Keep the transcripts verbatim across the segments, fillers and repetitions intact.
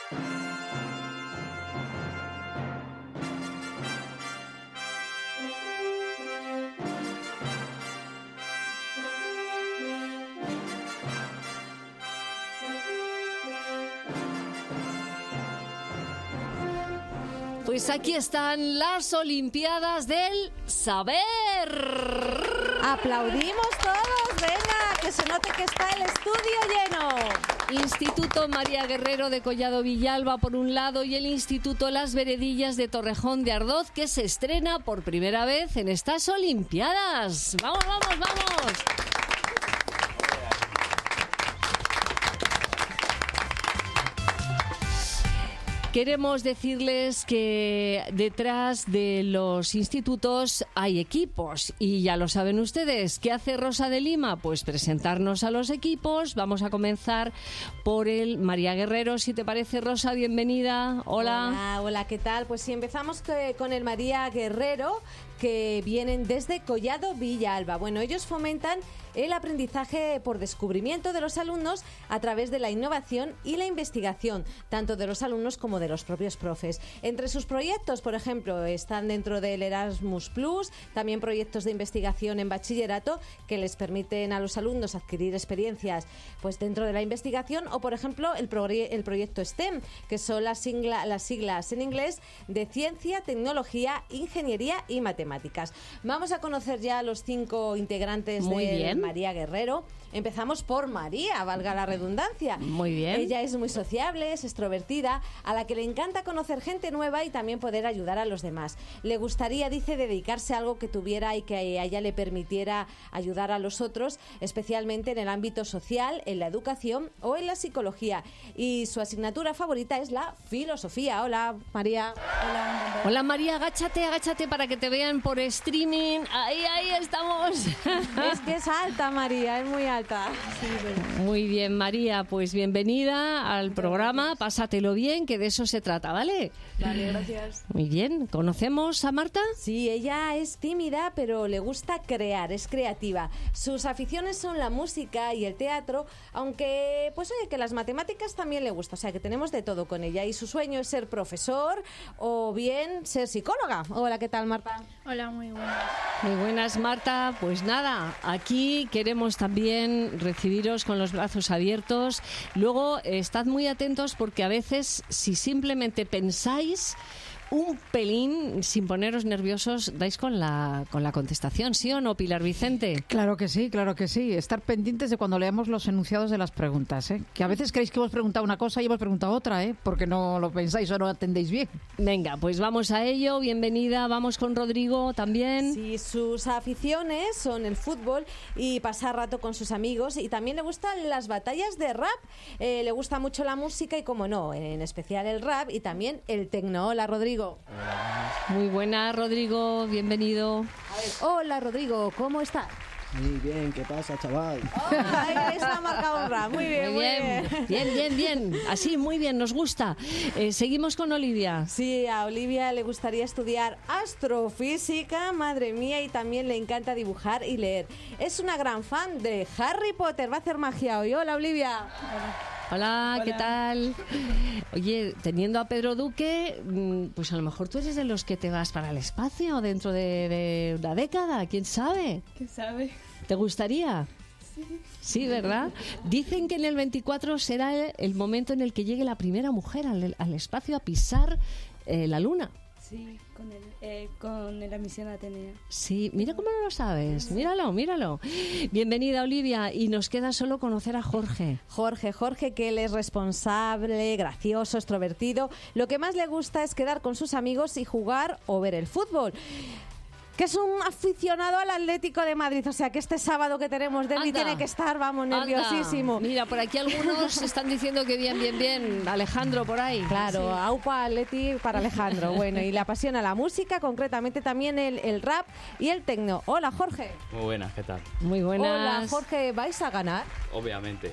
Pues aquí están las Olimpiadas del Saber. Aplaudimos todos, venga, que se note que está el estudio lleno. Instituto María Guerrero de Collado Villalba por un lado y el Instituto Las Veredillas de Torrejón de Ardoz, que se estrena por primera vez en estas Olimpiadas. ¡Vamos, vamos, vamos! Queremos decirles que detrás de los institutos hay equipos y ya lo saben ustedes. ¿Qué hace Rosa de Lima? Pues presentarnos a los equipos. Vamos a comenzar por el María Guerrero, si te parece, Rosa, bienvenida. Hola. Hola, hola, ¿qué tal? Pues sí, empezamos con el María Guerrero, que vienen desde Collado Villalba. Bueno, ellos fomentan el aprendizaje por descubrimiento de los alumnos a través de la innovación y la investigación, tanto de los alumnos como de los propios profes. Entre sus proyectos, por ejemplo, están dentro del Erasmus Plus, también proyectos de investigación en bachillerato que les permiten a los alumnos adquirir experiencias pues dentro de la investigación, o por ejemplo el, pro el proyecto STEM, que son las, sigla las siglas en inglés de Ciencia, Tecnología, Ingeniería y Matemáticas. Vamos a conocer ya a los cinco integrantes Muy de bien. María Guerrero. Empezamos por María, valga la redundancia. Muy bien. Ella es muy sociable, es extrovertida, a la que le encanta conocer gente nueva y también poder ayudar a los demás. Le gustaría, dice, dedicarse a algo que tuviera y que a ella le permitiera ayudar a los otros, especialmente en el ámbito social, en la educación o en la psicología. Y su asignatura favorita es la filosofía. Hola, María. Hola. Hola, María, agáchate, agáchate para que te vean por streaming. Ahí, ahí estamos. Es que es alta, María, es muy alta. Sí, bueno. Muy bien, María, pues bienvenida al programa. Pásatelo bien, que de eso se trata, ¿vale? Vale, gracias. Muy bien. ¿Conocemos a Marta? Sí, ella es tímida, pero le gusta crear, es creativa. Sus aficiones son la música y el teatro, aunque, pues oye, que las matemáticas también le gusta, o sea, que tenemos de todo con ella. Y su sueño es ser profesor o bien ser psicóloga. Hola, ¿qué tal, Marta? Hola, muy buenas. Muy buenas, Marta. Pues nada, aquí queremos también recibiros con los brazos abiertos. Luego, eh, estad muy atentos porque a veces, si simplemente pensáis un pelín, sin poneros nerviosos, dais con la, con la contestación, ¿sí o no, Pilar Vicente? Claro que sí, claro que sí. Estar pendientes de cuando leamos los enunciados de las preguntas, ¿eh? Que a veces creéis que hemos preguntado una cosa y hemos preguntado otra, ¿eh? Porque no lo pensáis o no atendéis bien. Venga, pues vamos a ello. Bienvenida. Vamos con Rodrigo también. Sí, sus aficiones son el fútbol y pasar rato con sus amigos, y también le gustan las batallas de rap. Eh, le gusta mucho la música y, como no, en especial el rap y también el tecno. Hola, Rodrigo. Muy buena, Rodrigo. Bienvenido. A ver, hola, Rodrigo, ¿cómo estás? Muy bien, ¿qué pasa, chaval? Oh, ahí está marcado un rap. Muy bien, muy bien. Bien, bien, bien. Así, muy bien, nos gusta. Eh, seguimos con Olivia. Sí, a Olivia le gustaría estudiar astrofísica, madre mía, y también le encanta dibujar y leer. Es una gran fan de Harry Potter, va a hacer magia hoy. Hola, Olivia. Hola, Hola. ¿qué tal? Oye, teniendo a Pedro Duque, pues a lo mejor tú eres de los que te vas para el espacio dentro de, de una década, ¿quién sabe? ¿Qué sabe? ¿Te gustaría? Sí. Sí, ¿verdad? Dicen que en el veinticuatro será el, el momento en el que llegue la primera mujer al, al espacio a pisar eh, la luna. Sí, con, el, eh, con la misión Atenea. Sí, mira cómo no lo sabes. Míralo, míralo. Bienvenida, Olivia. Y nos queda solo conocer a Jorge. Jorge, Jorge, que él es responsable, gracioso, extrovertido. Lo que más le gusta es quedar con sus amigos y jugar o ver el fútbol. Que es un aficionado al Atlético de Madrid, o sea que este sábado que tenemos derbi Anda. tiene que estar, vamos, nerviosísimo. Anda. Mira, por aquí algunos están diciendo que bien, bien, bien. Alejandro, por ahí. Claro, Sí. aupa Atleti para Alejandro. Bueno, y le apasiona la música, concretamente también el, el rap y el tecno. Hola, Jorge. Muy buenas, ¿qué tal? Muy buenas. Hola, Jorge, ¿vais a ganar? Obviamente.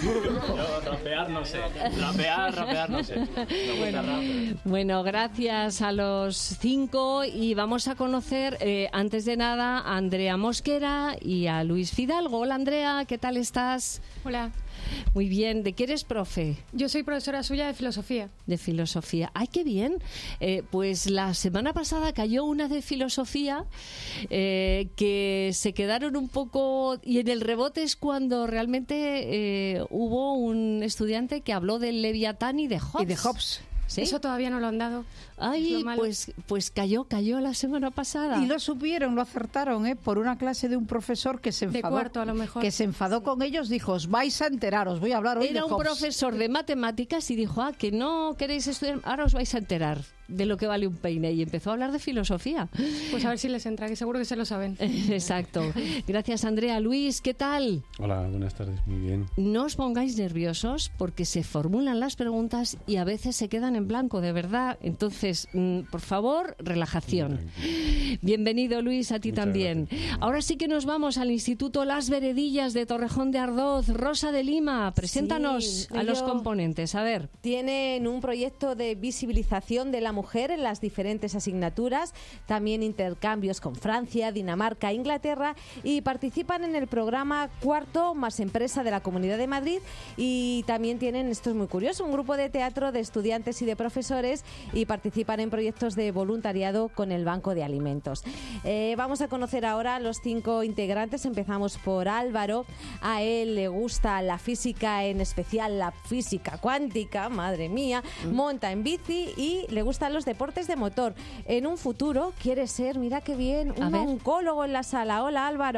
Yo rapear no sé. Rapear, rapear no sé. Me gusta rap, pero- Bueno, gracias a los cinco y vamos a conocer... Eh, Eh, antes de nada, a Andrea Mosquera y a Luis Fidalgo. Hola, Andrea, ¿qué tal estás? Hola, Muy bien. ¿De qué eres profe? yo soy profesora suya de filosofía. De filosofía. ¡Ay, qué bien! Eh, pues la semana pasada cayó una de filosofía eh, que se quedaron un poco... Y en el rebote es cuando realmente eh, hubo un estudiante que habló del Leviatán y de Hobbes. Y de Hobbes. ¿Sí? Eso todavía no lo han dado. Es Ay, lo malo. pues, pues cayó, cayó la semana pasada. Y lo supieron, lo acertaron, ¿eh? Por una clase de un profesor que se De enfadó. cuarto, a lo mejor. Que se enfadó con ellos, dijo, os vais a enterar, os voy a hablar hoy de Era un Hobbes. profesor de matemáticas y dijo, ah, que no queréis estudiar, ahora os vais a enterar de lo que vale un peine. Y empezó a hablar de filosofía. Pues a ver si les entra, que seguro que se lo saben. Exacto. Gracias, Andrea. Luis, ¿qué tal? Hola, buenas tardes, muy bien. No os pongáis nerviosos porque se formulan las preguntas y a veces se quedan en blanco, de verdad. Entonces, mm, por favor, relajación. Bienvenido, Luis, a ti Muchas también. gracias. Ahora sí que nos vamos al Instituto Las Veredillas de Torrejón de Ardoz. Rosa de Lima, preséntanos Sí, a los ello- componentes. A ver. Tienen un proyecto de visibilización de la mujer en las diferentes asignaturas, también intercambios con Francia, Dinamarca, Inglaterra, y participan en el programa Cuarto más Empresa de la Comunidad de Madrid, y también tienen, esto es muy curioso, un grupo de teatro de estudiantes y de profesores, y participan en proyectos de voluntariado con el Banco de Alimentos. Eh, vamos a conocer ahora a los cinco integrantes. Empezamos por Álvaro. A él le gusta la física, en especial la física cuántica, madre mía, monta en bici y le gustan los deportes de motor. En un futuro quiere ser, mira qué bien, A un ver. oncólogo en la sala. Hola, Álvaro.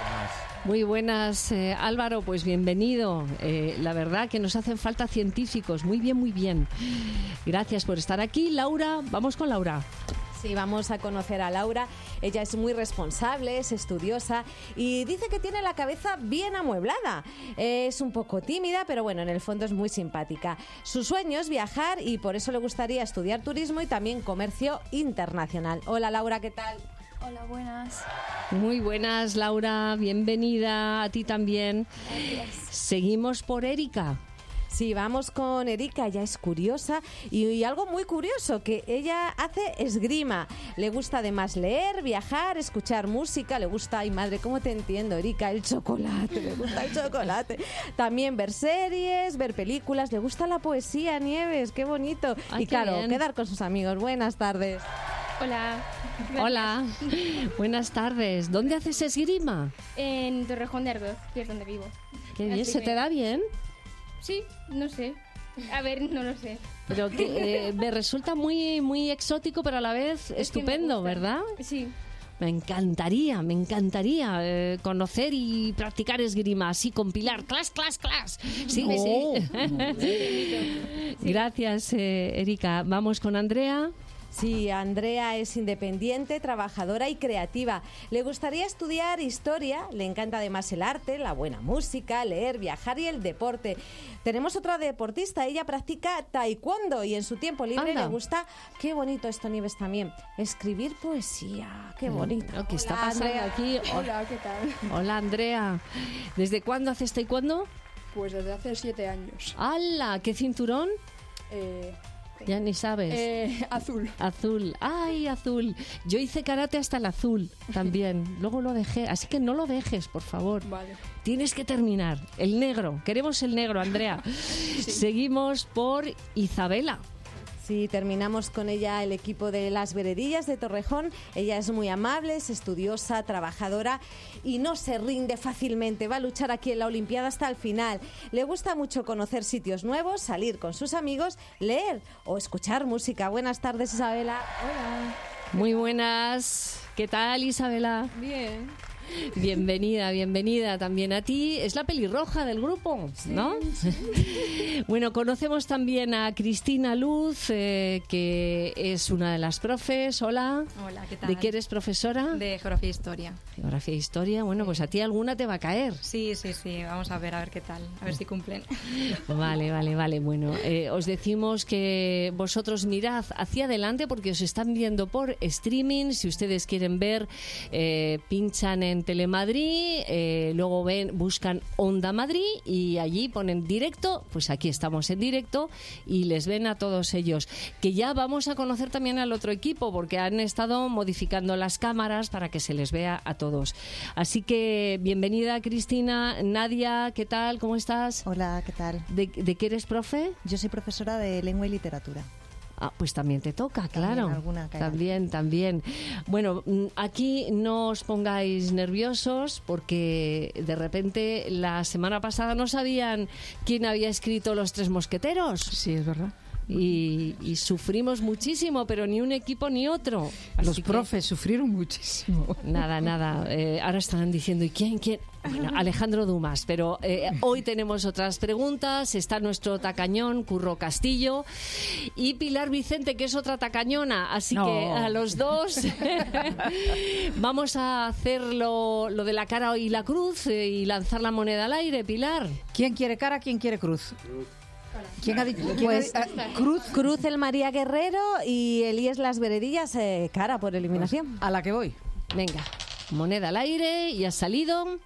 Muy buenas, eh, Álvaro, pues bienvenido. Eh, la verdad que nos hacen falta científicos. Muy bien, muy bien. Gracias por estar aquí. Laura, vamos con Laura. Sí, vamos a conocer a Laura. Ella es muy responsable, es estudiosa y dice que tiene la cabeza bien amueblada. Es un poco tímida, pero bueno, en el fondo es muy simpática. Su sueño es viajar y por eso le gustaría estudiar turismo y también comercio internacional. Hola, Laura, ¿qué tal? Hola, buenas. Muy buenas, Laura. Bienvenida a ti también. Seguimos por Erika. Sí, vamos con Erika, ella es curiosa y, y algo muy curioso, que ella hace esgrima. Le gusta además leer, viajar, escuchar música, le gusta, ay madre, ¿cómo te entiendo, Erika? El chocolate, le gusta el chocolate. También ver series, ver películas, le gusta la poesía, Nieves, qué bonito. Ay, y qué claro, bien. quedar con sus amigos. Buenas tardes. Hola. Hola. Buenas tardes. ¿Dónde haces esgrima? En Torrejón de Ardoz, que es donde vivo. Qué bien, Así ¿se que- te da bien? Sí, no sé. A ver, no lo sé. Pero que eh, me resulta muy, muy exótico, pero a la vez Es que me estupendo, gusta. ¿verdad? Sí. Me encantaría, me encantaría eh, conocer y practicar esgrima así con Pilar. ¡Clas, clas, clas! Sí, Oh. sí. Gracias, eh, Erika. Vamos con Andrea. Sí, Andrea es independiente, trabajadora y creativa. Le gustaría estudiar historia, le encanta además el arte, la buena música, leer, viajar y el deporte. Tenemos otra deportista, ella practica taekwondo y en su tiempo libre Anda. le gusta, qué bonito esto, Nieves, también, escribir poesía. Qué bonito. Lo que está Hola, pasando Andrea. aquí. Hola, ¿qué tal? Hola, Andrea. ¿Desde cuándo haces taekwondo? Pues desde hace siete años. ¡Hala! ¿Qué cinturón? Eh, Ya ni sabes. eh, azul. Azul. ¡Ay, azul! Yo hice karate hasta el azul también. Luego lo dejé. Así que no lo dejes, por favor. Vale. Tienes que terminar. El negro. Queremos el negro, Andrea. Seguimos por Isabela. Sí, terminamos con ella el equipo de Las Veredillas de Torrejón. Ella es muy amable, es estudiosa, trabajadora y no se rinde fácilmente. Va a luchar aquí en la Olimpiada hasta el final. Le gusta mucho conocer sitios nuevos, salir con sus amigos, leer o escuchar música. Buenas tardes, Isabela. Hola. Muy buenas. ¿Qué tal, Isabela? Bien. Bienvenida, bienvenida también a ti. Es la pelirroja del grupo, ¿no? Bueno, conocemos también a Cristina Luz, eh, que es una de las profes. Hola. Hola, ¿qué tal? ¿De qué eres profesora? De Geografía e Historia. Geografía e Historia. Bueno, pues a ti alguna te va a caer. Sí, sí, sí. Vamos a ver, a ver qué tal. A ver si cumplen. Vale, vale, vale. Bueno, eh, os decimos que vosotros mirad hacia adelante porque os están viendo por streaming. Si ustedes quieren ver, eh, pinchan en en Telemadrid, eh, luego ven, buscan Onda Madrid y allí ponen directo, pues aquí estamos en directo y les ven a todos ellos. Que ya vamos a conocer también al otro equipo porque han estado modificando las cámaras para que se les vea a todos. Así que bienvenida Cristina. Nadia, ¿qué tal? ¿Cómo estás? Hola, ¿qué tal? ¿De, de qué eres profe? Yo soy profesora de lengua y literatura. Ah, pues también te toca, También claro. alguna caerá. También, también. Bueno, aquí no os pongáis nerviosos porque de repente la semana pasada no sabían quién había escrito Los Tres Mosqueteros. Sí, es verdad. Y, y sufrimos muchísimo, pero ni un equipo ni otro. Así Los que, profes sufrieron muchísimo. Nada, nada. Eh, ahora estarán diciendo, ¿y quién, quién? Bueno, Alejandro Dumas. Pero eh, hoy tenemos otras preguntas. Está nuestro tacañón, Curro Castillo, y Pilar Vicente, que es otra tacañona. Así No. que a los dos vamos a hacer lo, lo de la cara y la cruz eh, y lanzar la moneda al aire, Pilar. ¿Quién quiere cara, quién quiere cruz? ¿Quién ha dicho? quién Pues ha di- ah, Cruz. Cruz el María Guerrero y Elías Las Veredillas, eh, cara por eliminación. A la que voy. Venga, moneda al aire y ha salido...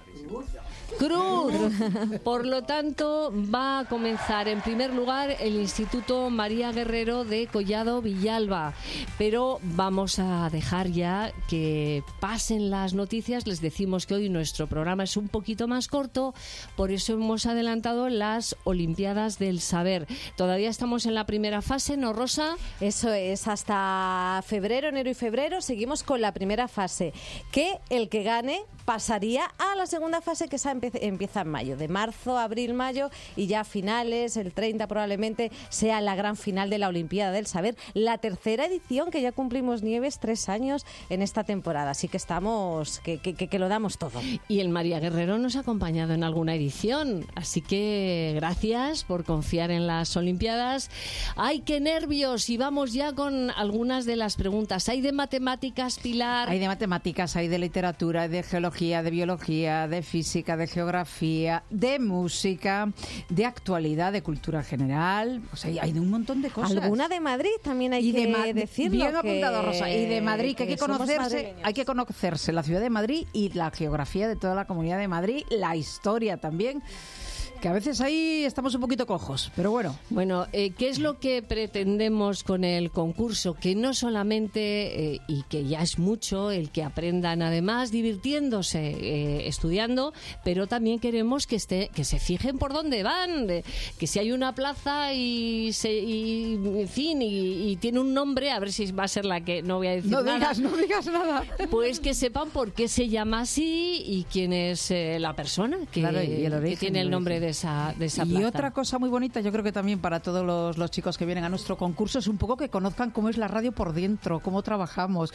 Cruz. Por lo tanto, va a comenzar en primer lugar el Instituto María Guerrero de Collado Villalba. Pero vamos a dejar ya que pasen las noticias. Les decimos que hoy nuestro programa es un poquito más corto, por eso hemos adelantado las Olimpiadas del Saber. Todavía estamos en la primera fase, ¿no, Rosa? Eso es, hasta febrero, enero y febrero seguimos con la primera fase, que el que gane pasaría a la segunda fase, que esa empe- empieza en mayo, de marzo, abril, mayo, y ya a finales, el treinta probablemente sea la gran final de la Olimpiada del Saber, la tercera edición, que ya cumplimos, Nieves, tres años en esta temporada, así que estamos, que, que, que, que lo damos todo. Y el María Guerrero nos ha acompañado en alguna edición, así que gracias por confiar en las Olimpiadas. ¡Ay, qué nervios! Y vamos ya con algunas de las preguntas. ¿Hay de matemáticas, Pilar? Hay de matemáticas, hay de literatura, hay de geología, de biología, de física, de geografía, de música, de actualidad, de cultura general. O sea, hay de un montón de cosas. Alguna de Madrid también hay y que de Ma- decirlo. Bien que- apuntado, Rosa. Y de Madrid, que hay que somos conocerse, madrileños. hay que conocerse la ciudad de Madrid y la geografía de toda la comunidad de Madrid, la historia también. Que a veces ahí estamos un poquito cojos, pero bueno. Bueno, eh, ¿qué es lo que pretendemos con el concurso? Que no solamente, eh, y que ya es mucho, el que aprendan además divirtiéndose, eh, estudiando, pero también queremos que esté, que se fijen por dónde van, de- que si hay una plaza y, se, y en fin, y, y tiene un nombre, a ver si va a ser la que no voy a decir No nada. digas, no digas nada. Pues que sepan por qué se llama así y quién es eh, la persona que, Claro, y el que origen, tiene el el nombre origen. de esa, de esa Y plaza. otra cosa muy bonita, yo creo que también para todos los, los chicos que vienen a nuestro concurso, es un poco que conozcan cómo es la radio por dentro, cómo trabajamos.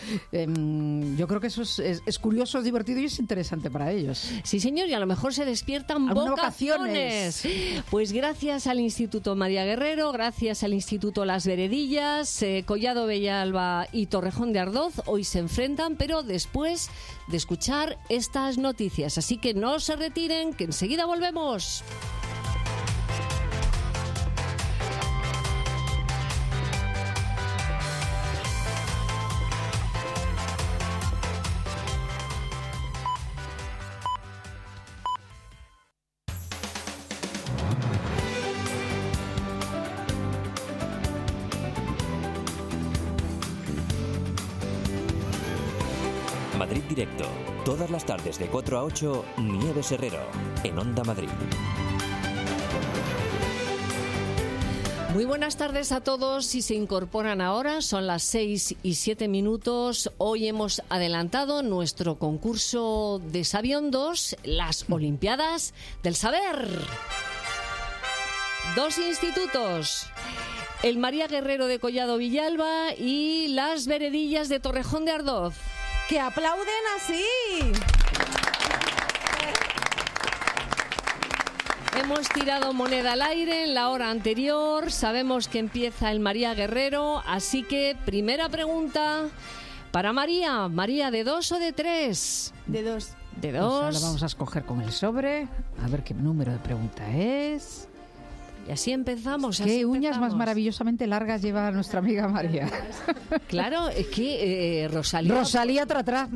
Em, yo creo que eso es, es- es curioso, es divertido y es interesante para ellos. Sí, señor, y a lo mejor se despiertan Algunas vocaciones. Pues gracias al Instituto María Guerrero, gracias al Instituto Las Veredillas, eh, Collado Villalba y Torrejón de Ardoz hoy se enfrentan, pero después de escuchar estas noticias. Así que no se retiren, que enseguida volvemos. Madrid Directo. Todas las tardes de cuatro a ocho, Nieves Herrero, en Onda Madrid. Muy buenas tardes a todos. Si se incorporan ahora, son las seis y siete minutos. Hoy hemos adelantado nuestro concurso de Sabiondos, las Olimpiadas del Saber. Dos institutos, el María Guerrero de Collado Villalba y las Veredillas de Torrejón de Ardoz. ¡Que aplauden así! Hemos tirado moneda al aire en la hora anterior. Sabemos que empieza el María Guerrero, así que primera pregunta para María. María, ¿de dos o de tres? De dos. De Pues ahora dos. vamos a escoger con el sobre, a ver qué número de pregunta es. Y así empezamos. Así Qué uñas empezamos. más maravillosamente largas lleva nuestra amiga María. Claro, es que eh, Rosalía... Rosalía Tratra.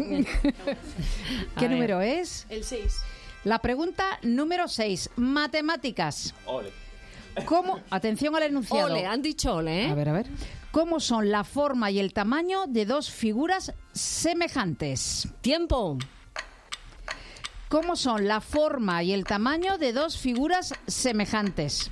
¿Qué A número ver. es? El seis. La pregunta número seis. Matemáticas. Ole. ¿Cómo? Atención al enunciado. Ole, han dicho ole, ¿eh? A ver, a ver. ¿Cómo son la forma y el tamaño de dos figuras semejantes? Tiempo. ¿Cómo son la forma y el tamaño de dos figuras semejantes?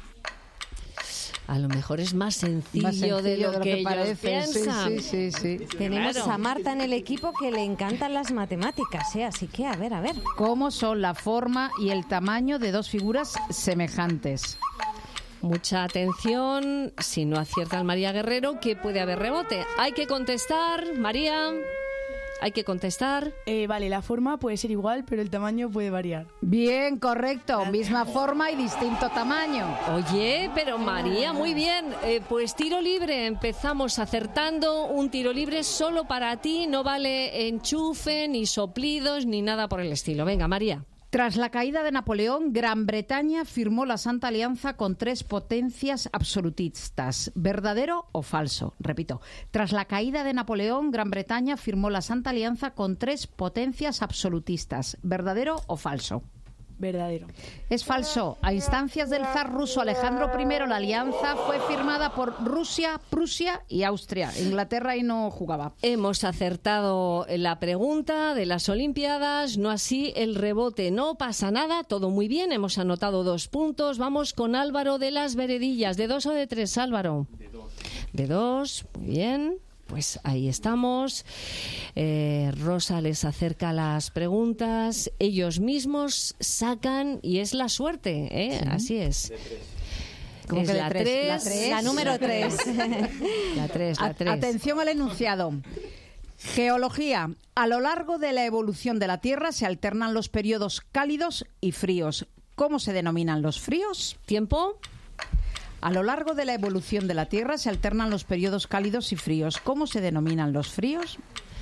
A lo mejor es más sencillo, Más sencillo de lo, que, ellos parece. Sí, piensan. sí, sí, sí. Tenemos Claro. a Marta en el equipo que le encantan las matemáticas, ¿eh? Así que, a ver, a ver. ¿Cómo son la forma y el tamaño de dos figuras semejantes? Mucha atención, si no acierta el María Guerrero, que puede haber rebote. Hay que contestar, María. Hay que contestar. Eh, vale, la forma puede ser igual, pero el tamaño puede variar. Bien, correcto. Misma forma y distinto tamaño. Oye, pero María, muy bien. Eh, pues tiro libre. Empezamos acertando. Un tiro libre solo para ti. No vale enchufe, ni soplidos, ni nada por el estilo. Venga, María. Tras la caída de Napoleón, Gran Bretaña firmó la Santa Alianza con tres potencias absolutistas. ¿Verdadero o falso? Repito. Tras la caída de Napoleón, Gran Bretaña firmó la Santa Alianza con tres potencias absolutistas. ¿Verdadero o falso? Verdadero. Es falso. A instancias del zar ruso Alejandro primero, la alianza fue firmada por Rusia, Prusia y Austria. Inglaterra ahí no jugaba. Hemos acertado la pregunta de las Olimpiadas, no así el rebote. No pasa nada, todo muy bien. Hemos anotado dos puntos. Vamos con Álvaro de las Veredillas. ¿De dos o de tres, Álvaro? De dos. De dos, muy bien. Pues ahí estamos. Eh, Rosa les acerca las preguntas. Ellos mismos sacan y es la suerte, ¿eh? Sí. Así es. ¿Cómo Es que de la tres? tres, La tres. La número tres. La tres, la A- tres. Atención al enunciado. Geología. A lo largo de la evolución de la Tierra se alternan los periodos cálidos y fríos. ¿Cómo se denominan los fríos? ¿Tiempo? A lo largo de la evolución de la Tierra se alternan los periodos cálidos y fríos. ¿Cómo se denominan los fríos?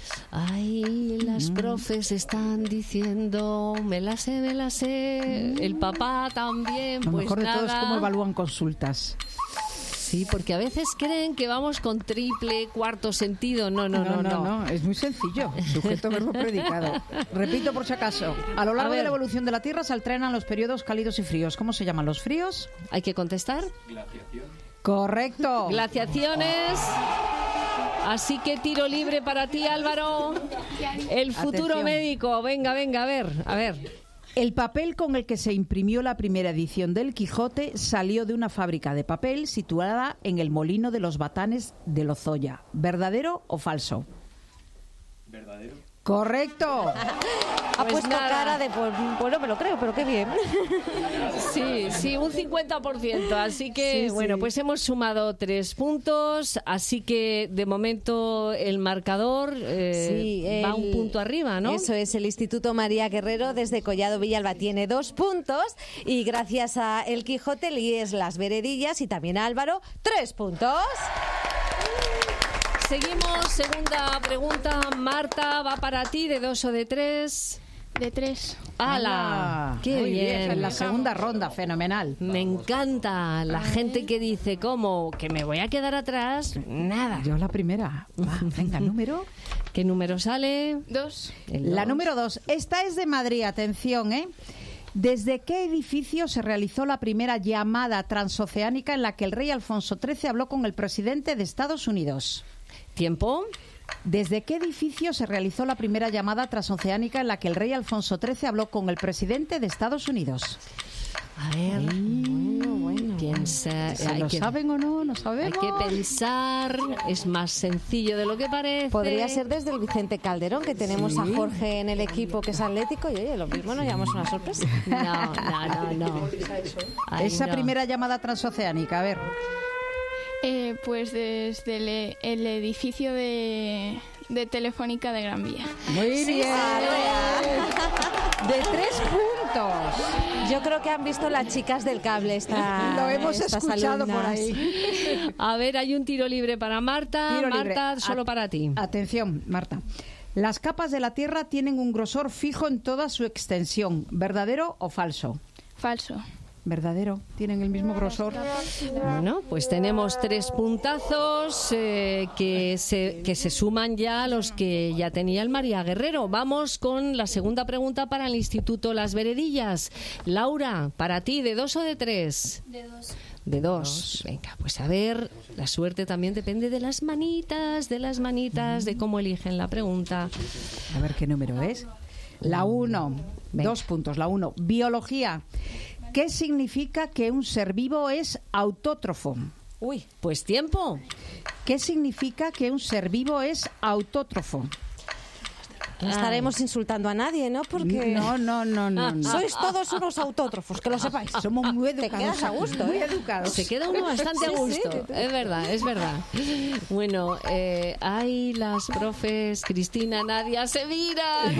Ay, las Mm. profes están diciendo, me la sé, me la sé. El papá también, Lo pues mejor de todo es nada. cómo evalúan consultas. Sí, porque a veces creen que vamos con triple, cuarto sentido. No, no, no, no. Es muy sencillo. Sujeto, verbo, predicado. Repito por si acaso. A lo largo A ver. de la evolución de la Tierra se alternan los periodos cálidos y fríos. ¿Cómo se llaman los fríos? Hay que contestar. Correcto. Glaciaciones. Así que tiro libre para ti, Álvaro. El futuro Atención. médico. Venga, venga, a ver, a ver. El papel con el que se imprimió la primera edición del Quijote salió de una fábrica de papel situada en el Molino de los Batanes de Lozoya. ¿Verdadero o falso? Verdadero. Correcto. Ha Pues puesto nada. cara de, pues, pues no me lo creo, pero qué bien. Sí, sí, un cincuenta por ciento. Así que, Sí, sí. bueno, pues hemos sumado tres puntos. Así que, de momento, el marcador eh, Sí, va el- un punto arriba, ¿no? Eso es, el Instituto María Guerrero desde Collado Villalba tiene dos puntos y gracias a El Quijote, Líes Las Veredillas y también a Álvaro, tres puntos. Seguimos, segunda pregunta. Marta, va para ti, de dos o de tres. De tres. ¡Hala! ¡Qué Muy bien! En la segunda ronda, fenomenal. Me encanta la gente que dice, ¿cómo? ¿Que me voy a quedar atrás? Nada. Yo la primera. Va, venga, número. ¿Qué número sale? Dos. El La dos. número dos. Esta es de Madrid, atención, ¿eh? ¿Desde qué edificio se realizó la primera llamada transoceánica en la que el rey Alfonso trece habló con el presidente de Estados Unidos? ¿Tiempo? ¿Desde qué edificio se realizó la primera llamada transoceánica en la que el rey Alfonso trece habló con el presidente de Estados Unidos? A ver, bueno, bueno. Piensa, ¿Se hay lo que, saben o no? No hay sabemos. que pensar, es más sencillo de lo que parece. Podría ser desde el Vicente Calderón, que tenemos a Jorge en el equipo que es atlético y oye, lo mismo nos llevamos una sorpresa. No, no, no, no. Ay, Esa no. primera llamada transoceánica, a ver. Eh, pues desde el, el edificio de, de Telefónica de Gran Vía. Muy bien. De tres puntos. Yo creo que han visto las chicas del cable esta, Lo hemos estas escuchado por alumnas. ahí. A ver, hay un tiro libre para Marta. Tiro libre. Marta, solo At- para ti. Atención, Marta. Las capas de la Tierra tienen un grosor fijo en toda su extensión. ¿Verdadero o falso? Falso. verdadero, tienen el mismo grosor. Bueno, pues tenemos tres puntazos eh, que, se, que se suman ya a los que ya tenía el María Guerrero. Vamos con la segunda pregunta para el Instituto Las Veredillas. Laura, para ti, ¿de dos o de tres? De dos. De dos. Venga, pues a ver, la suerte también depende de las manitas, de las manitas, de cómo eligen la pregunta. A ver qué número es. La uno. Dos puntos. La uno. Biología. ¿Qué significa que un ser vivo es autótrofo? Uy, pues tiempo. ¿Qué significa que un ser vivo es autótrofo? No estaremos insultando a nadie, ¿no? Porque No, no, no, no. no. sois todos unos autótrofos, que lo sepáis. Somos muy educados. Te quedas a gusto, Muy ¿eh? educados. Se queda uno bastante a Sí, gusto. sí. Es verdad, es verdad. Bueno, eh, hay las profes Cristina, Nadia, se miran.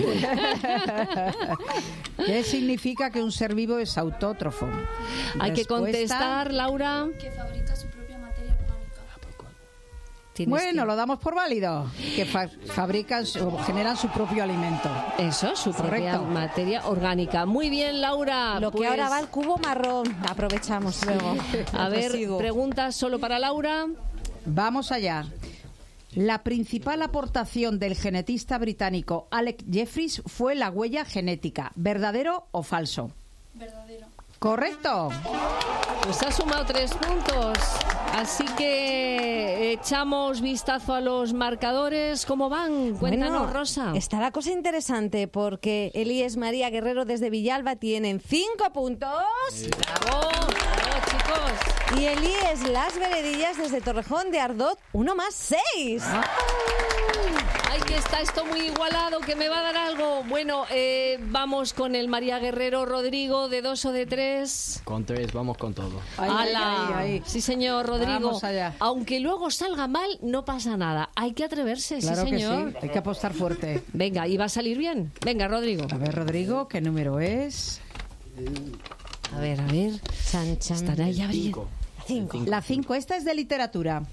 ¿Qué significa que un ser vivo es autótrofo? Hay que Respuesta. contestar, Laura. Que fabrica su propia materia orgánica. Tienes Bueno, que- lo damos por válido. Que fa- fabrican o generan su propio alimento. Eso, su propia Correcto. materia orgánica. Muy bien, Laura. Lo que Pues, ahora va al cubo marrón, aprovechamos luego. A El ver, residuo. preguntas solo para Laura. Vamos allá. La principal aportación del genetista británico Alec Jeffreys fue la huella genética. ¿Verdadero o falso? Verdadero. Correcto. Pues ha sumado tres puntos. Así que echamos vistazo a los marcadores. ¿Cómo van? Cuéntanos, Bueno, Rosa. está la cosa interesante porque Elías María Guerrero desde Villalba tienen cinco puntos ¡Bravo! ¡Bravo, chicos! y Elías Las Veredillas desde Torrejón de Ardot uno más seis. ¡Ay, que está esto muy igualado, que me va a dar algo! Bueno, eh, vamos con el María Guerrero. Rodrigo, ¿de dos o de tres? Con tres, vamos con todo. Ahí, ahí, ¡Hala! ahí, ahí. Sí, señor, Rodrigo. Vamos allá. Aunque luego salga mal, no pasa nada. Hay que atreverse, Claro sí, que señor. sí. Hay que apostar fuerte. Venga, ¿y va a salir bien? Venga, Rodrigo. A ver, Rodrigo, ¿qué número es? A ver, a ver. Chan, chan. Estará ya bien. Cinco. La cinco. Esta es de literatura.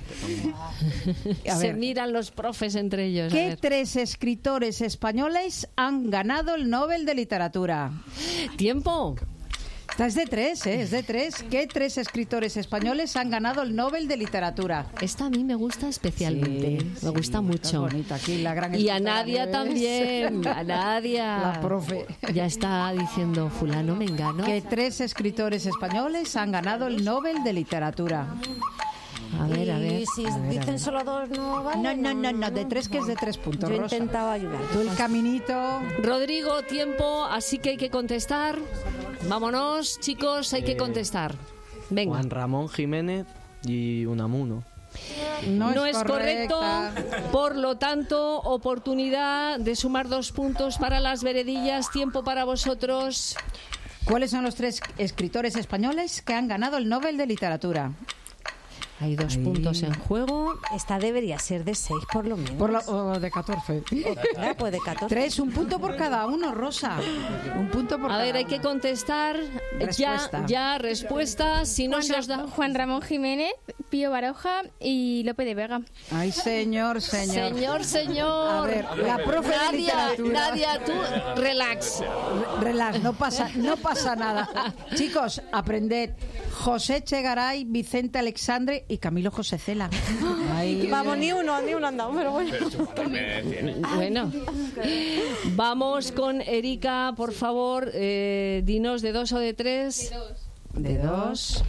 A Se ver. miran los profes entre ellos. a ¿Qué ver. tres escritores españoles han ganado el Nobel de Literatura? Tiempo. Esta es de tres, ¿eh? Es de tres. ¿Qué tres escritores españoles han ganado el Nobel de Literatura? Esta a mí me gusta especialmente. Sí, me sí, gusta está mucho. bonita aquí, la gran Y a escritora Nadia Nieves. también. A Nadia. La profe. Ya está diciendo fulano mengano. ¿Qué tres escritores españoles han ganado el Nobel de Literatura? A ver, a ver. Y si A ver, a dicen ver. solo dos, no vale. No, no, no, no, de tres que es de tres puntos, Yo he Rosa. intentado ayudar. Tú el caminito. Rodrigo, tiempo, así que hay que contestar. Vámonos, chicos, hay que Eh, contestar. Venga. Juan Ramón Jiménez y Unamuno. No, No es, es correcto, correcta. por lo tanto, oportunidad de sumar dos puntos para las veredillas, tiempo para vosotros. ¿Cuáles son los tres escritores españoles que han ganado el Nobel de Literatura? Hay dos Ahí. puntos en juego. Esta debería ser de seis por lo menos. Por la- o de catorce. Ah, pues de catorce. Tres, un punto por cada uno, Rosa. Un punto por A cada ver, hay uno. que contestar. Respuesta. Ya, ya, respuesta. Si no Juan, se os Ra- da. Juan Ramón Jiménez, Pío Baroja y Lope de Vega. Ay, señor, señor. Señor, señor. A ver, la profe de Nadia, literatura. Nadia, tú, relax. Re- Relax, no pasa, no pasa nada. Chicos, aprended. José Chegaray, Vicente Alexandre y Camilo José Cela. Ay, Vamos, ni uno, ni uno han dado, pero bueno. Bueno, vamos con Erika, por favor. Eh, dinos de dos o de tres. de dos.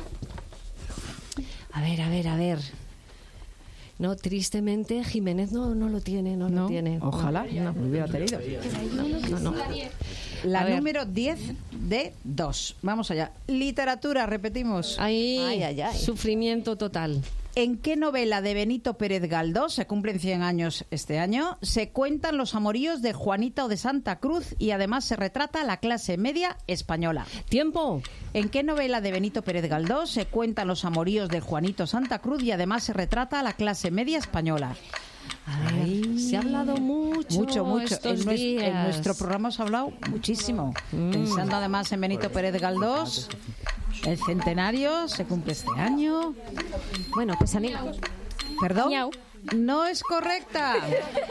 A ver, a ver, a ver. No, tristemente Jiménez no, no lo tiene, no, No, lo tiene. ojalá, no, lo hubiera tenido. No, no. La A ver. número diez de dos. Vamos allá. Literatura, repetimos. Ahí, Ay, ay, ay. sufrimiento total. ¿En qué novela de Benito Pérez Galdós, se cumplen cien años este año, se cuentan los amoríos de Juanita o de Santa Cruz y además se retrata la clase media española? Tiempo. ¿En qué novela de Benito Pérez Galdós se cuentan los amoríos de Juanito Santa Cruz y además se retrata la clase media española? A ver, se ha hablado mucho, Mucho, mucho. estos En, nues- días. en nuestro programa os ha hablado muchísimo. Pensando además en Benito Pérez Galdós, el centenario se cumple este año. Bueno, pues anima. ¿Perdón? Miau. No es correcta.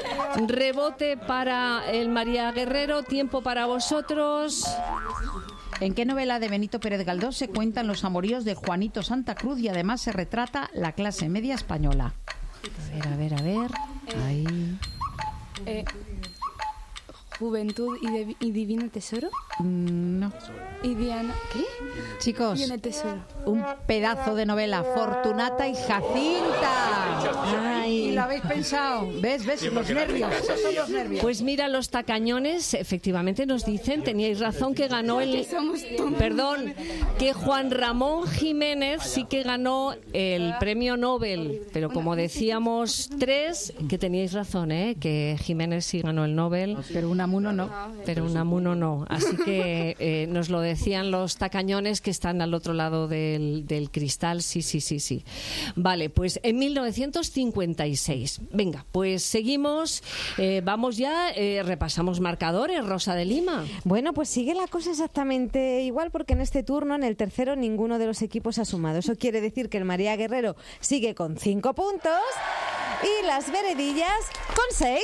Rebote para el María Guerrero, tiempo para vosotros. ¿En qué novela de Benito Pérez Galdós se cuentan los amoríos de Juanito Santa Cruz y además se retrata la clase media española? A ver, a ver, a ver. Ahí. Eh, Juventud y, de- y Divino Tesoro. Mm, No. Y Diana. ¿Qué? Chicos, Divino Tesoro. un pedazo de novela. Fortunata y Jacinta. Ay. ¿Y lo habéis pensado? ¿Ves? ¿Ves? Los nervios. Esos son los nervios. Pues mira, los tacañones efectivamente nos dicen, teníais razón, que ganó el... Perdón, que Juan Ramón Jiménez sí que ganó el premio Nobel, pero como decíamos tres, que teníais razón, ¿eh? Que Jiménez sí ganó el Nobel. Pero Unamuno no. Pero Unamuno no. Así que eh, nos lo decían los tacañones que están al otro lado del, del cristal. Sí, sí, sí, sí. Vale, pues en mil novecientos cincuenta y seis. Venga, pues seguimos. Eh, vamos ya, eh, repasamos marcadores. Rosa de Lima. Bueno, pues sigue la cosa exactamente igual porque en este turno, en el tercero, ninguno de los equipos ha sumado. Eso quiere decir que el María Guerrero sigue con cinco puntos y las Veredillas con seis.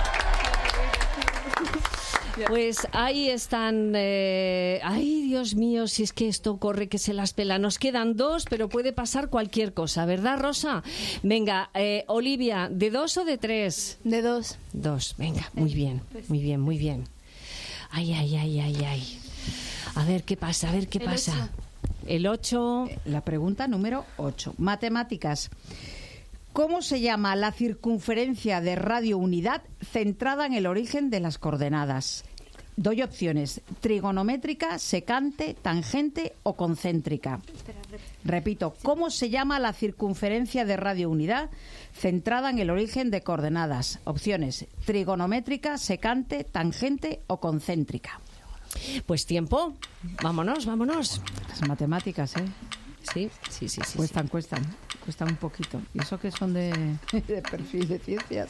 Pues ahí están. Eh, ay, Dios mío, si es que esto corre que se las pela. Nos quedan dos, pero puede pasar cualquier cosa, ¿verdad, Rosa? Venga, eh, Olivia, ¿de dos o de tres? De dos. Dos, venga, muy bien, muy bien, muy bien. Ay, ay, ay, ay, ay. A ver qué pasa, a ver qué El pasa. ocho. El ocho. La pregunta número ocho. Matemáticas. ¿Cómo se llama la circunferencia de radiounidad centrada en el origen de las coordenadas? Doy opciones: trigonométrica, secante, tangente o concéntrica. Repito, ¿cómo se llama la circunferencia de radiounidad centrada en el origen de coordenadas? Opciones: trigonométrica, secante, tangente o concéntrica. Pues tiempo. Vámonos, vámonos. Las matemáticas, ¿eh? Sí, sí, sí, sí. Cuestan, cuestan. Cuestan un poquito. Y eso que son de, de perfil de ciencias.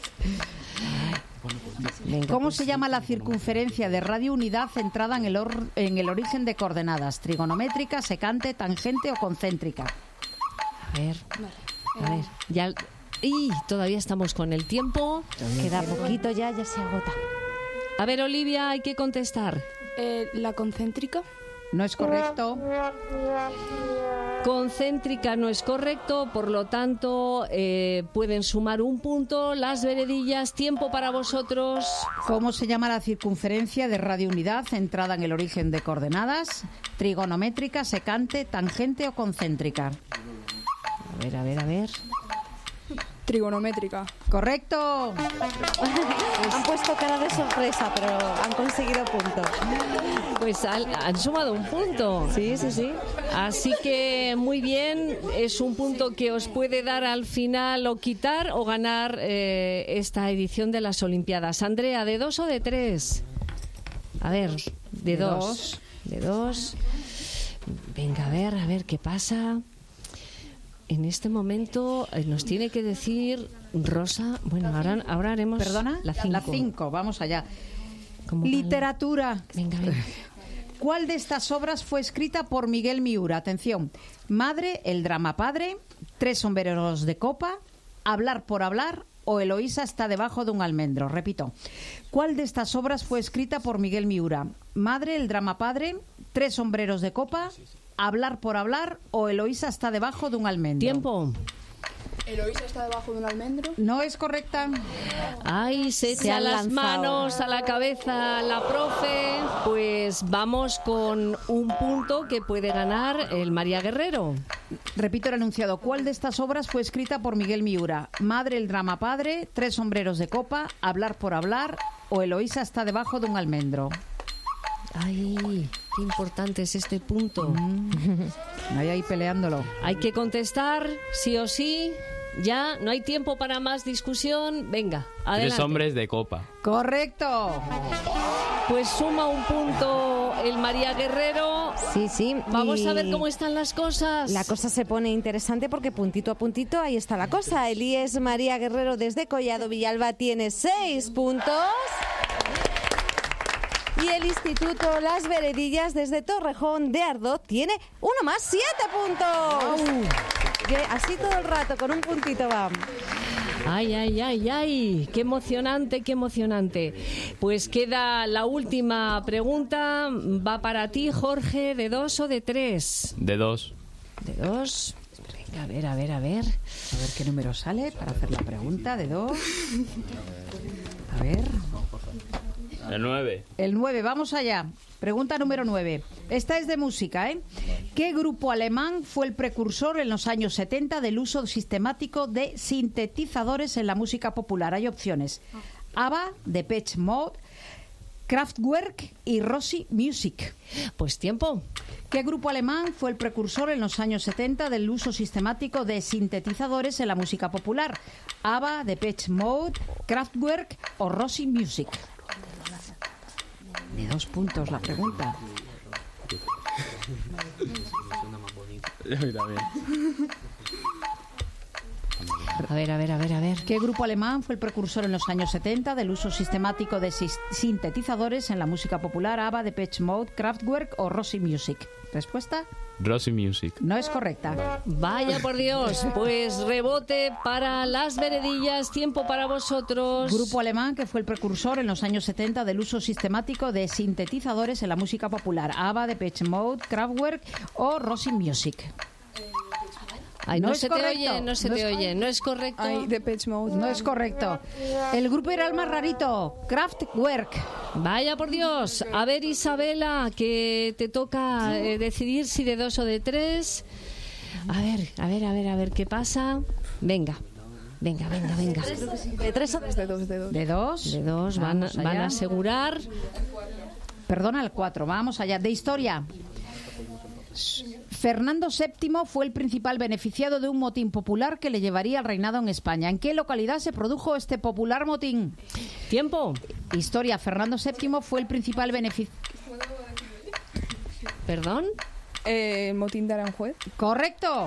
Venga, ¿Cómo pues, se llama la circunferencia de radiounidad centrada en el, or- en el origen de coordenadas? ¿Trigonométrica, secante, tangente o concéntrica? A ver, a ver. Ya. Y todavía estamos con el tiempo. Queda poquito ya, ya se agota. A ver, Olivia, hay que contestar. Eh, la concéntrica. No es correcto. Concéntrica no es correcto, por lo tanto eh, pueden sumar un punto las veredillas. Tiempo para vosotros. ¿Cómo se llama la circunferencia de radiounidad centrada en el origen de coordenadas? ¿Trigonométrica, secante, tangente o concéntrica? A ver, a ver, a ver. Trigonométrica. ¡Correcto! Han puesto cara de sorpresa, pero han conseguido puntos. Pues han, han sumado un punto. Sí, sí, sí. Así que muy bien, es un punto que os puede dar al final o quitar o ganar eh, esta edición de las Olimpiadas. Andrea, ¿de dos o de tres? A ver, de, De dos. dos. De dos. Venga, a ver, a ver qué pasa. En este momento eh, nos tiene que decir Rosa. Bueno, ahora, ahora haremos ¿Perdona? la cinco. La cinco, vamos allá. ¿Cómo va? Literatura. Venga, venga. ¿Cuál de estas obras fue escrita por Miguel Miura? Atención. Madre, el drama padre, Tres sombreros de copa, Hablar por hablar o Eloísa está debajo de un almendro. Repito. ¿Cuál de estas obras fue escrita por Miguel Miura? Madre, el drama padre, Tres sombreros de copa, Hablar por hablar o Eloísa está debajo de un almendro. Tiempo. Eloísa está debajo de un almendro. No es correcta. Ay, se Se echa han las lanzado. manos a la cabeza la profe. Pues vamos con un punto que puede ganar el María Guerrero. Repito el enunciado. ¿Cuál de estas obras fue escrita por Miguel Miura? Madre, el drama padre, Tres sombreros de copa, Hablar por hablar o Eloísa está debajo de un almendro. Ay, qué importante es este punto. Ahí, ahí peleándolo. Hay que contestar, sí o sí. Ya, no hay tiempo para más discusión. Venga, adelante. Tres hombres de copa. ¡Correcto! Pues suma un punto el María Guerrero. Sí, sí. Vamos y a ver cómo están las cosas. La cosa se pone interesante porque puntito a puntito ahí está la cosa. Elías María Guerrero desde Collado Villalba tiene seis puntos. Y el Instituto Las Veredillas desde Torrejón de Ardoz tiene uno más, siete puntos. Que así todo el rato, con un puntito va. Ay, ay, ay, ay, qué emocionante, qué emocionante. Pues queda la última pregunta, va para ti, Jorge, ¿de dos o de tres? De dos. De dos. Venga, a ver, a ver, a ver. A ver qué número sale para hacer la pregunta, de dos. A ver. El nueve. El nueve, vamos allá. Pregunta número nueve. Esta es de música, ¿eh? ¿Qué grupo alemán fue el precursor en los años setenta del uso sistemático de sintetizadores en la música popular? Hay opciones. ABBA, Depeche Mode, Kraftwerk y Roxy Music. Pues tiempo. ¿Qué grupo alemán fue el precursor en los años setenta del uso sistemático de sintetizadores en la música popular? ABBA, Depeche Mode, Kraftwerk o Roxy Music. De dos puntos la pregunta. A ver, a ver, a ver, a ver. ¿Qué grupo alemán fue el precursor en los años setenta del uso sistemático de sis- sintetizadores en la música popular? ABBA, Depeche Mode, Kraftwerk o Roxy Music. ¿Respuesta? Roxy Music. No es correcta. Vaya por Dios, pues rebote para las veredillas, tiempo para vosotros. Grupo alemán que fue el precursor en los años setenta del uso sistemático de sintetizadores en la música popular. ABBA, Depeche Mode, Kraftwerk o Roxy Music. Ay, no, No se es te correcto. oye, no se No te es- oye, no es correcto. Ay, Depeche Mode. No es correcto. El grupo era el más rarito. Kraftwerk. Vaya por Dios. A ver, Isabela, que te toca eh, decidir si de dos o de tres. A ver, a ver, a ver, a ver qué pasa. Venga. Venga, venga, venga. ¿De tres o de De dos, de dos. De dos. De dos, van, Vamos van allá. a asegurar. Perdona, el cuatro. Vamos allá. De historia. Fernando séptimo fue el principal beneficiado de un motín popular que le llevaría al reinado en España. ¿En qué localidad se produjo este popular motín? Tiempo. Historia. Fernando séptimo fue el principal beneficiado. ¿Perdón? Eh, Motín de Aranjuez. Correcto.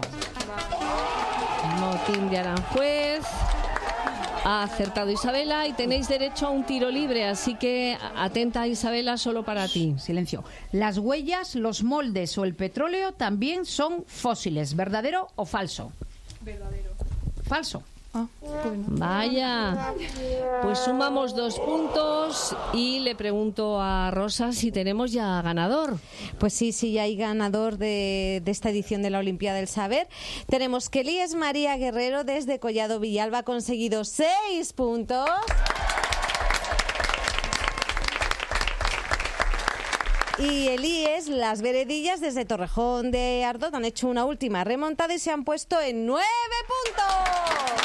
Motín de Aranjuez. Ha acertado Isabela y tenéis derecho a un tiro libre, así que atenta, Isabela, solo para ti. Silencio. Las huellas, los moldes o el petróleo también son fósiles. ¿Verdadero o falso? Verdadero. Falso. Ah, pues no. Vaya, pues sumamos dos puntos y le pregunto a Rosa si tenemos ya ganador. Pues sí, sí, ya hay ganador de, de esta edición de la Olimpiada del Saber. Tenemos que Elías María Guerrero desde Collado Villalba ha conseguido seis puntos. Y Elías, las veredillas desde Torrejón de Ardoz han hecho una última remontada y se han puesto en nueve puntos.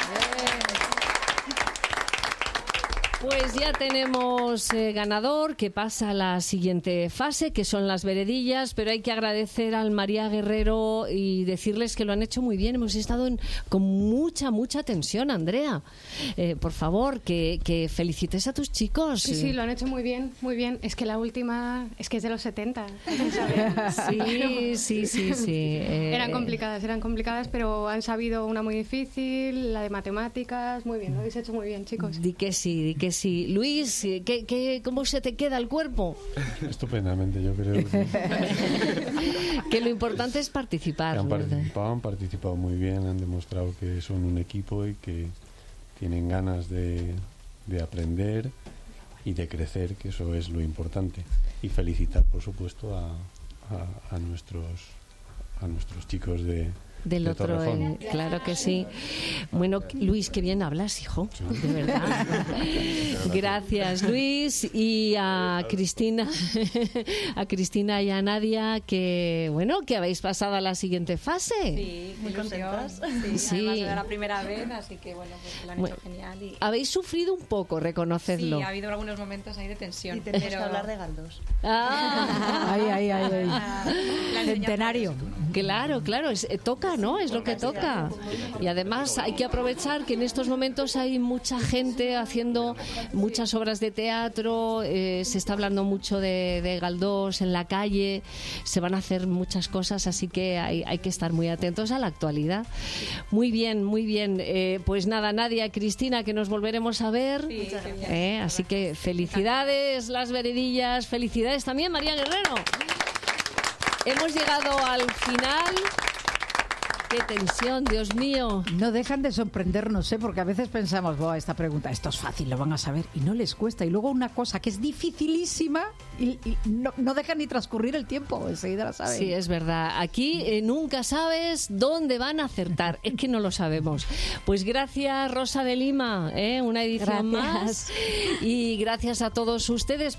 Pues ya tenemos eh, ganador que pasa a la siguiente fase, que son las veredillas, pero hay que agradecer al María Guerrero y decirles que lo han hecho muy bien. Hemos estado en, con mucha, mucha tensión, Andrea. Eh, por favor, que, que felicites a tus chicos. Sí, sí, lo han hecho muy bien, muy bien. Es que la última, es que es de los setenta. Sí, sí, sí, sí. Eh, Eran complicadas, eran complicadas, pero han sabido una muy difícil, la de matemáticas, muy bien, lo habéis hecho muy bien, chicos. Di que sí, di que sí. Luis, ¿qué, qué, ¿cómo se te queda el cuerpo? Estupendamente, yo creo. Que, Que lo importante es participar. que han ¿verdad? participado, han participado muy bien, han demostrado que son un equipo y que tienen ganas de, de aprender y de crecer, que eso es lo importante. Y felicitar, por supuesto, a, a, a nuestros a nuestros chicos de Del de otro, Torrejón. eh, claro que sí. Bueno, Luis, qué bien hablas, hijo, de verdad. Gracias, Luis, y a Cristina, a Cristina y a Nadia, que bueno, que habéis pasado a la siguiente fase. Sí, muy contentas. Sí, Sí. Además era la primera vez, así que bueno, pues lo han Bueno, hecho genial. Y... Habéis sufrido un poco, reconocedlo. Sí, ha habido algunos momentos ahí de tensión. Y tenemos pero... que hablar de Galdós. Ah. Ay, ay, ay, ay. La- la enseñanza Centenario. Claro, claro, es, eh, toca, ¿no? Es lo que toca. Y además hay que aprovechar que en estos momentos hay mucha gente haciendo muchas obras de teatro, eh, se está hablando mucho de, de Galdós en la calle, se van a hacer muchas cosas, así que hay, hay que estar muy atentos a la actualidad. Muy bien, muy bien. Eh, pues nada, Nadia, Cristina, que nos volveremos a ver. Sí, qué bien. Eh, así que felicidades, las veredillas, felicidades también, María Guerrero. Hemos llegado al final qué tensión, Dios mío. No dejan de sorprendernos, ¿eh? Porque a veces pensamos, Buah, esta pregunta, esto es fácil, lo van a saber, y no les cuesta. Y luego una cosa que es dificilísima y, y no, no dejan ni transcurrir el tiempo, enseguida la saben. Sí, es verdad. Aquí eh, nunca sabes dónde van a acertar, es que no lo sabemos. Pues gracias, Rosa de Lima, ¿eh? Una edición Gracias. más. Y gracias a todos ustedes.